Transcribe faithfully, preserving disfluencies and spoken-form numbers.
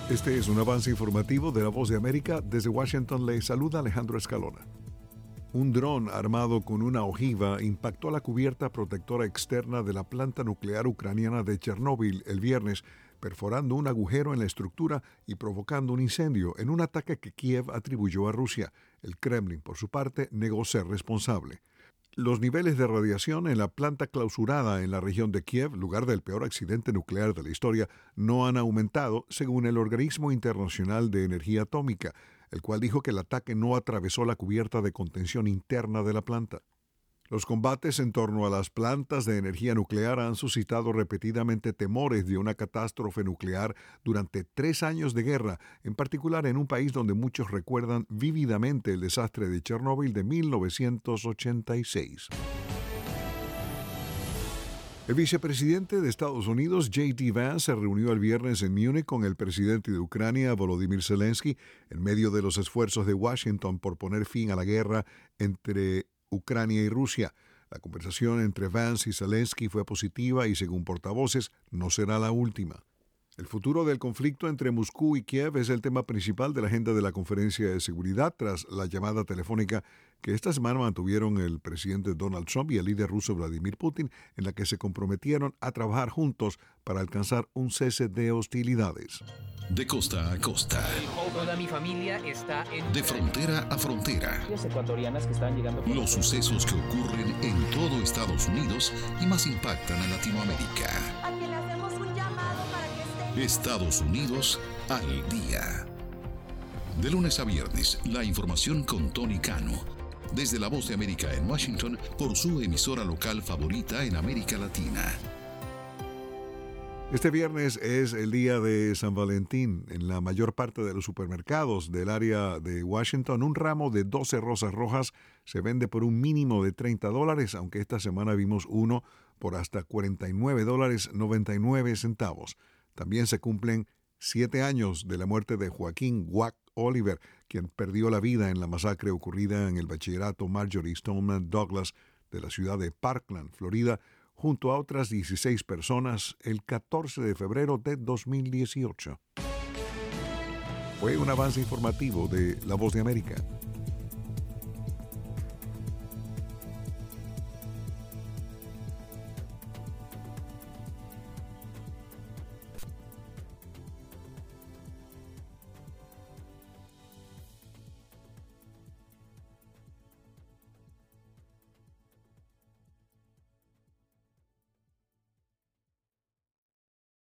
Este es un avance informativo de La Voz de América. Desde Washington le saluda Alejandro Escalona. Un dron armado con una ojiva impactó la cubierta protectora externa de la planta nuclear ucraniana de Chernóbil el viernes, perforando un agujero en la estructura y provocando un incendio en un ataque que Kiev atribuyó a Rusia. El Kremlin, por su parte, negó ser responsable. Los niveles de radiación en la planta clausurada en la región de Kiev, lugar del peor accidente nuclear de la historia, no han aumentado, según el Organismo Internacional de Energía Atómica, el cual dijo que el ataque no atravesó la cubierta de contención interna de la planta. Los combates en torno a las plantas de energía nuclear han suscitado repetidamente temores de una catástrofe nuclear durante tres años de guerra, en particular en un país donde muchos recuerdan vívidamente el desastre de Chernóbil de mil novecientos ochenta y seis. El vicepresidente de Estados Unidos, J D Vance, se reunió el viernes en Múnich con el presidente de Ucrania, Volodymyr Zelensky, en medio de los esfuerzos de Washington por poner fin a la guerra entre Ucrania y Rusia. La conversación entre Vance y Zelensky fue positiva y, según portavoces, no será la última. El futuro del conflicto entre Moscú y Kiev es el tema principal de la agenda de la Conferencia de Seguridad tras la llamada telefónica que esta semana mantuvieron el presidente Donald Trump y el líder ruso Vladimir Putin, en la que se comprometieron a trabajar juntos para alcanzar un cese de hostilidades. De costa a costa. Toda mi familia está en... De frontera a frontera. ecuatorianas que están llegando... Los sucesos que ocurren en todo Estados Unidos y más impactan a Latinoamérica. A quien le hacemos un llamado para que esté... Estados Unidos al día. De lunes a viernes, la información con Tony Cano. Desde La Voz de América en Washington, por su emisora local favorita en América Latina. Este viernes es el día de San Valentín. En la mayor parte de los supermercados del área de Washington, un ramo de doce rosas rojas se vende por un mínimo de treinta dólares, aunque esta semana vimos uno por hasta cuarenta y nueve dólares noventa y nueve centavos. También se cumplen siete años de la muerte de Joaquín Wack Oliver, quien perdió la vida en la masacre ocurrida en el bachillerato Marjory Stoneman Douglas de la ciudad de Parkland, Florida, junto a otras dieciséis personas el catorce de febrero de dos mil dieciocho. Fue un avance informativo de La Voz de América.